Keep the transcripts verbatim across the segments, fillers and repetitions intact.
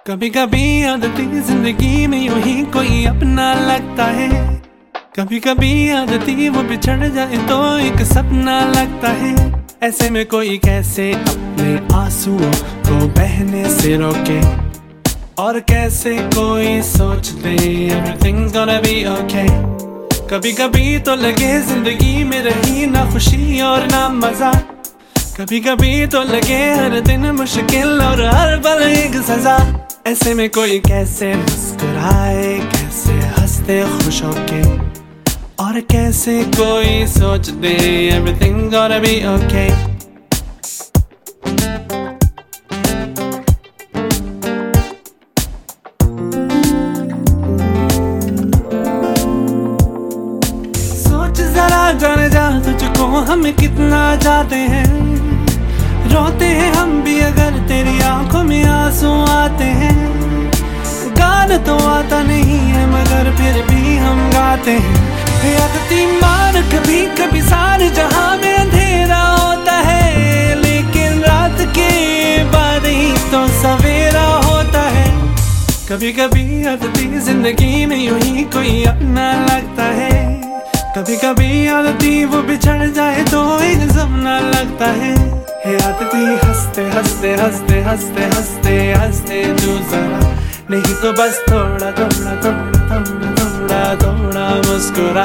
कभी कभी आदती जिंदगी में यूं ही कोई अपना लगता है। कभी कभी आदती वो बिछड़ जाए तो एक सपना लगता है। ऐसे में कोई कैसे अपने आंसुओं को बहने से रोके, और कैसे कोई सोच दे everything's gonna be okay। कभी कभी तो लगे जिंदगी में रही ना खुशी और ना मजा, कभी कभी तो लगे हर दिन मुश्किल और हर पल एक सजा। ऐसे में कोई कैसे मुस्कुराए, कैसे हंसते खुश होके, और कैसे कोई सोच दे everything's gonna be okay। सोच जरा जाने जा तुझको हम कितना चाहते हैं, रोते हैं हम भी अगर तेरी आंखों में आंसू आते हैं। गाना तो आता नहीं है मगर फिर भी हम गाते हैं। आदती मार कभी कभी सारे जहां में अंधेरा होता है, लेकिन रात के बाद ही तो सवेरा होता है। कभी कभी आदती जिंदगी में यूं ही कोई अपना लगता है। कभी कभी आदती वो बिछड़ जाए तो एक सपना लगता है। हे आदती हंसते हंसते हंसते हंसते हंसते हंसते तू जरा, नहीं तो बस थोड़ा थोड़ा थोड़ा थोड़ा थोड़ा थोड़ा मुस्कुरा।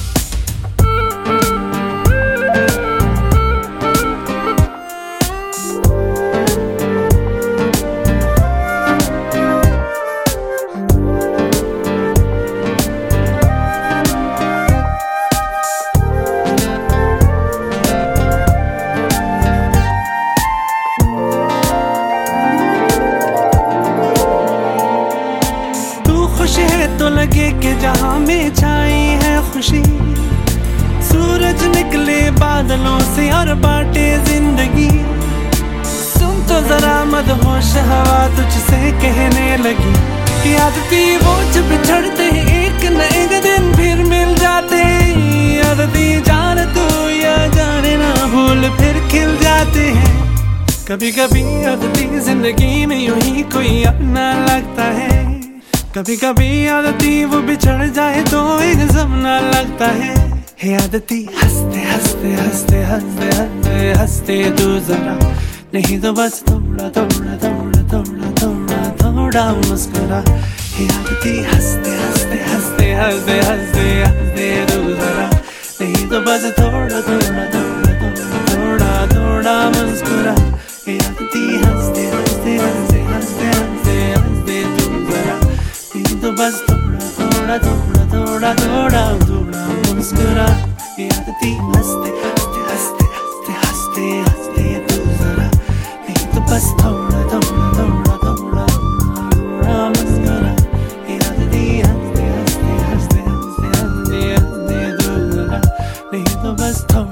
तो लगे कि जहां में छाई है खुशी, सूरज निकले बादलों से और बांटे जिंदगी। सुन तो जरा मदहोश हवा तुझसे कहने लगी कि आदती वो जब बिछड़ते हैं एक न एक दिन फिर मिल जाते हैं। आदती जान तू या जाने ना भूल फिर खिल जाते हैं। कभी कभी आदती जिंदगी में यूं ही कोई अपना लगता है। कभी कभी आदती वो बिछड़ जाए तो एक सपना लगता है। हे आदती हंसते हंसते हंसते हंसते हंसते हंसते तू जरा, नहीं तो बस थोड़ा थोड़ा थोड़ा थोड़ा थोड़ा थोड़ा मुस्कुरा। हे आदती हंसते हंसते हंसते हंसते हंसते हंसते तू जरा, नहीं तो बस थोड़ा थोड़ा थोड़ा थोड़ा थोड़ा थोड़ा मुस्कुरा। हे आदती हंसते हंसते हंसते हंसते हंसते हंसते तू जरा, तो बस थोड़ा थोड़ा थोड़ा थोड़ा थोड़ा थोड़ा मुस्कुरा। ये आदती हंसते हंसते हंसते हंसते हंसते हंसते तू जरा, नहीं तो बस थोड़ा थोड़ा थोड़ा थोड़ा थोड़ा मुस्कुरा। ये आदती हंसते हंसते हंसते हंसते हंसते हंसते तू जरा, नहीं तो बस थोड़ा